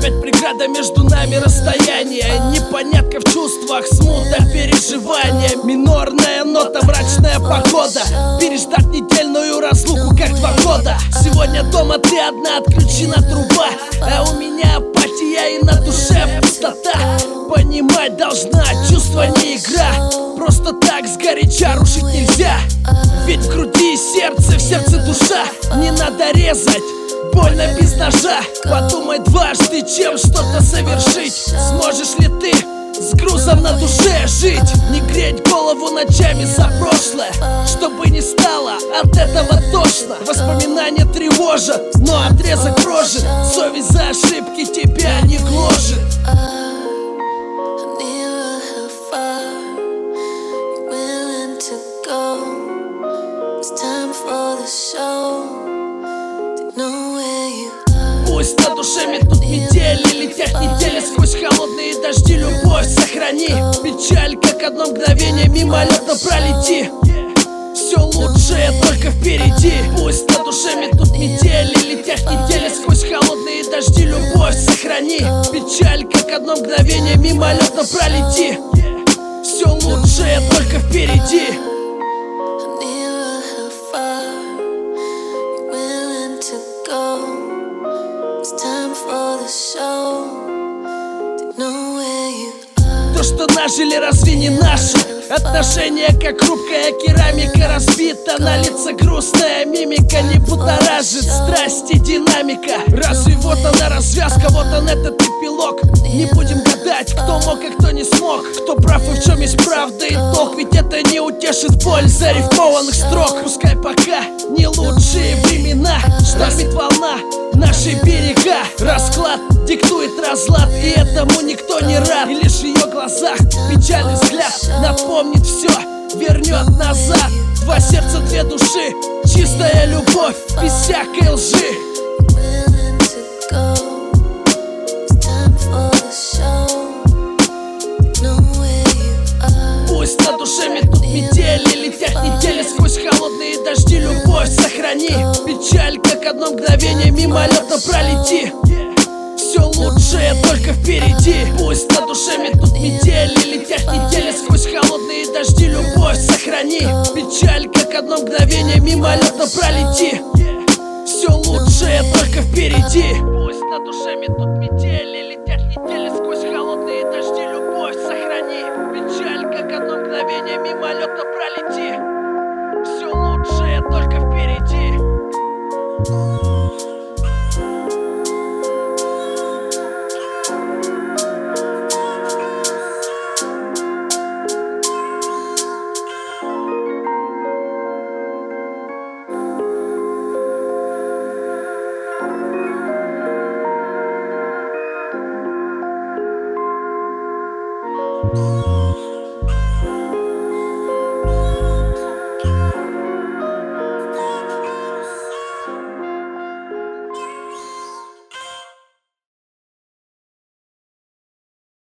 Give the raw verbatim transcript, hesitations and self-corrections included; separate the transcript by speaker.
Speaker 1: опять преграда между нами, расстояние. Непонятка в чувствах, смута, переживания. Минорная нота, мрачная погода. Переждать недельную разлуку, как два года. Сегодня дома ты одна, отключена труба, а у меня апатия и на душе пустота. Понимать должна, чувство не игра. Просто так сгоряча рушить нельзя. Ведь в груди и сердце, в сердце душа. Не надо резать, больно без ножа. Подумай дважды, чем что-то совершить. Сможешь ли ты с грузом на душе жить? Не греть голову ночами за прошлое, чтобы не стало от этого тошно. Воспоминания тревожат, но отрезок прожит. Совесть за ошибки тебя не гложет. Пусть на душе метут метели, летят недели сквозь холодные дожди. Любовь сохрани, печаль как одно мгновение мимолетно пролети. Все лучшее только впереди. Пусть на душе метут метели, летят недели сквозь холодные дожди. Любовь сохрани, печаль как одно мгновение мимолетно пролети. Все лучшее только впереди. То, что нажили, разве не наше? Отношения, как хрупкая керамика, разбита на лица, грустная мимика не будоражит. Страсти, динамика. Разве вот она развязка, вот он этот эпилог. Не будем гадать, кто мог, а кто не смог, кто прав и в чем есть правда и толк. Ведь это не утешит боль зарифмованных строк. Пускай пока не лучшие времена, штормит волна наши берега. Расклад диктует разлад, и этому никто не рад. И лишь в ее глазах печальный взгляд напомнит все, вернет назад. Два сердца, две души, чистая любовь, без всякой лжи. Пусть на душе метут метели, летят недели сквозь холодные дожди. Любовь сохрани, печаль как одно мгновение мимолетно пролети. Все лучшее только впереди. Пусть на душе метут метели, летят недели сквозь холодные дожди. Любовь сохрани, печаль как одно мгновение мимолетно пролети. Все лучшее только впереди. Пусть на душе метут метели.